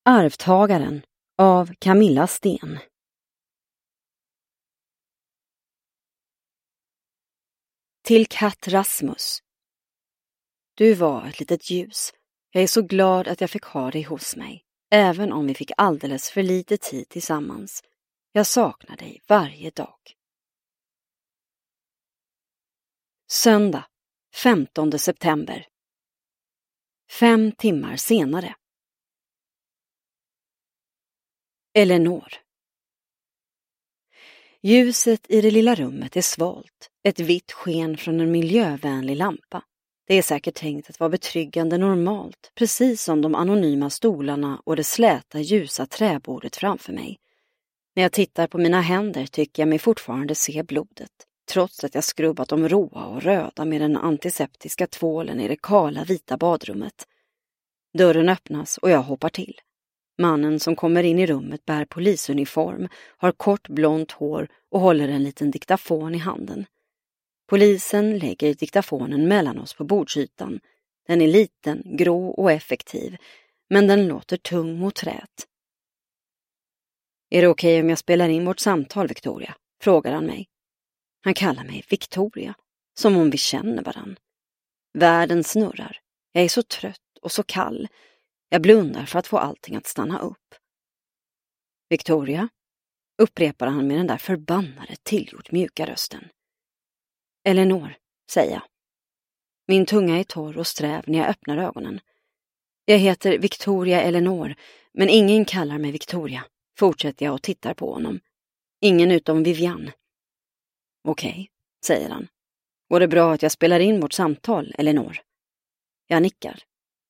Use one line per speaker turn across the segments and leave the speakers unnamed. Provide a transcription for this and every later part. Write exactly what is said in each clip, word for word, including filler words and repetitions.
Arvtagaren av Camilla Sten. Till Katt Rasmus. Du var ett litet ljus. Jag är så glad att jag fick ha dig hos mig, även om vi fick alldeles för lite tid tillsammans. Jag saknar dig varje dag. Söndag, femtonde september. Fem timmar senare. Eleanor. Ljuset i det lilla rummet är svalt, ett vitt sken från en miljövänlig lampa. Det är säkert tänkt att vara betryggande normalt, precis som de anonyma stolarna och det släta ljusa träbordet framför mig. När jag tittar på mina händer tycker jag mig fortfarande se blodet, trots att jag skrubbat dem råa och röda med den antiseptiska tvålen i det kala vita badrummet. Dörren öppnas och jag hoppar till. Mannen som kommer in i rummet bär polisuniform, har kort blont hår och håller en liten diktafon i handen. Polisen lägger diktafonen mellan oss på bordsytan. Den är liten, grå och effektiv, men den låter tung mot träet. Är det okej om jag spelar in vårt samtal, Victoria? Frågar han mig. Han kallar mig Victoria, som om vi känner varann. Världen snurrar. Jag är så trött och så kall. Jag blundar för att få allting att stanna upp. Victoria, upprepar han med den där förbannade tillgjort mjuka rösten. Eleanor, säger jag. Min tunga är torr och sträv när jag öppnar ögonen. Jag heter Victoria Eleanor, men ingen kallar mig Victoria, fortsätter jag och tittar på honom. Ingen utom Vivian. Okej, säger han. Går det bra att jag spelar in vårt samtal, Eleanor? Jag nickar.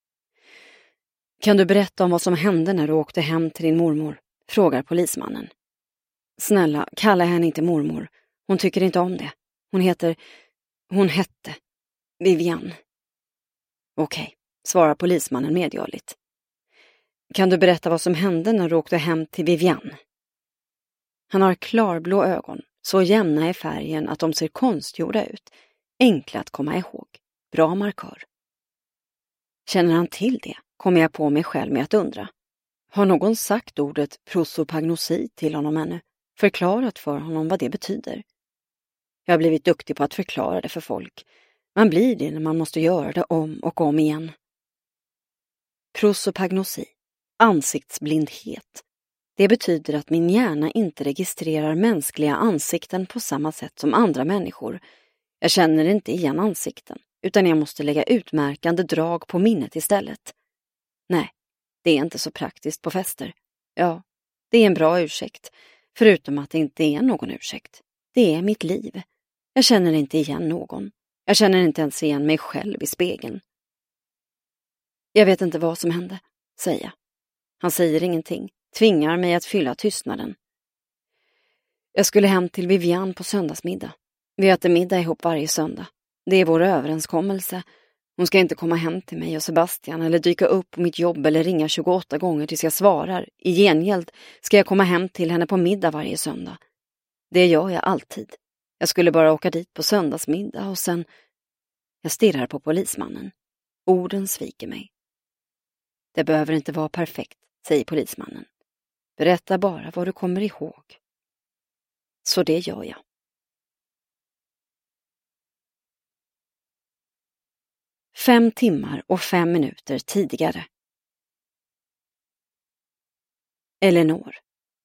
Kan du berätta om vad som hände när du åkte hem till din mormor? Frågar polismannen. Snälla, kalla henne inte mormor. Hon tycker inte om det. Hon heter... Hon hette... Vivian. Okej, svarar polismannen medgörligt. Kan du berätta vad som hände när du åkte hem till Vivian? Han har klarblå ögon, så jämna i färgen att de ser konstgjorda ut. Enkla att komma ihåg. Bra markör. Känner han till det? Kommer jag på mig själv med att undra. Har någon sagt ordet prosopagnosi till honom ännu? Förklarat för honom vad det betyder? Jag har blivit duktig på att förklara det för folk. Man blir det när man måste göra det om och om igen. Prosopagnosi. Ansiktsblindhet. Det betyder att min hjärna inte registrerar mänskliga ansikten på samma sätt som andra människor. Jag känner inte igen ansikten, utan jag måste lägga utmärkande drag på minnet istället. Nej, det är inte så praktiskt på fester. Ja, det är en bra ursäkt. Förutom att det inte är någon ursäkt. Det är mitt liv. Jag känner inte igen någon. Jag känner inte ens igen mig själv i spegeln. Jag vet inte vad som hände, säger jag. Han säger ingenting, tvingar mig att fylla tystnaden. Jag skulle hem till Vivian på söndagsmiddag. Vi äter middag ihop varje söndag. Det är vår överenskommelse. Hon ska inte komma hem till mig och Sebastian eller dyka upp på mitt jobb eller ringa tjugoåtta gånger tills jag svarar. I gengäld ska jag komma hem till henne på middag varje söndag. Det gör jag alltid. Jag skulle bara åka dit på söndagsmiddag och sen... Jag stirrar på polismannen. Orden sviker mig. Det behöver inte vara perfekt, säger polismannen. Berätta bara vad du kommer ihåg. Så det gör jag. Fem timmar och fem minuter tidigare. Eleanor.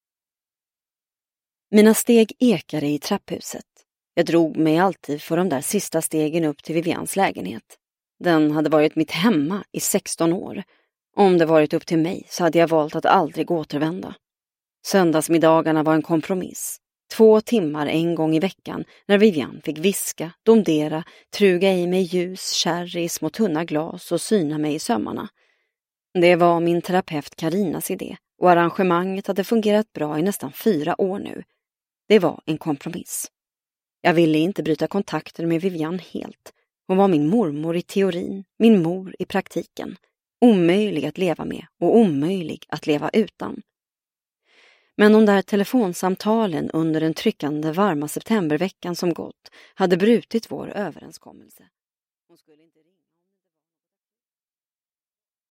Mina steg ekade i trapphuset. Jag drog mig alltid för de där sista stegen upp till Vivians lägenhet. Den hade varit mitt hemma i sexton år. Om det varit upp till mig så hade jag valt att aldrig återvända. Söndagsmiddagarna var en kompromiss. Två timmar en gång i veckan när Vivian fick viska, domdera, truga i mig ljus, sherry i små tunna glas och syna mig i sömmarna. Det var min terapeut Karinas idé och arrangemanget hade fungerat bra i nästan fyra år nu. Det var en kompromiss. Jag ville inte bryta kontakten med Vivian helt. Hon var min mormor i teorin, min mor i praktiken. Omöjlig att leva med och omöjlig att leva utan. Men de där telefonsamtalen under den tryckande varma septemberveckan som gått hade brutit vår överenskommelse. Hon skulle inte ringa.